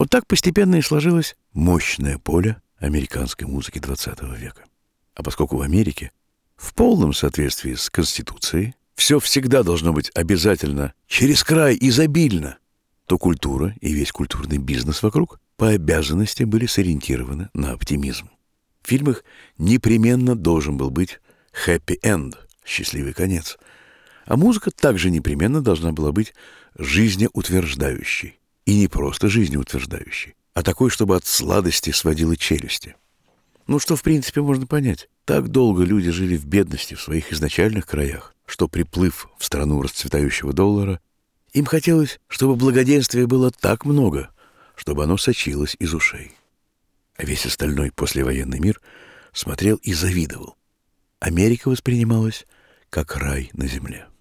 Вот так постепенно и сложилось мощное поле американской музыки XX века. А поскольку в Америке в полном соответствии с Конституцией все всегда должно быть обязательно через край изобильно, то культура и весь культурный бизнес вокруг по обязанности были сориентированы на оптимизм. В фильмах непременно должен был быть хэппи-энд, счастливый конец. А музыка также непременно должна была быть жизнеутверждающей. И не просто жизнеутверждающей, а такой, чтобы от сладости сводила челюсти. Ну, что, в принципе, можно понять. Так долго люди жили в бедности в своих изначальных краях, что, приплыв в страну расцветающего доллара, им хотелось, чтобы благоденствия было так много, чтобы оно сочилось из ушей. А весь остальной послевоенный мир смотрел и завидовал. Америка воспринималась как рай на земле.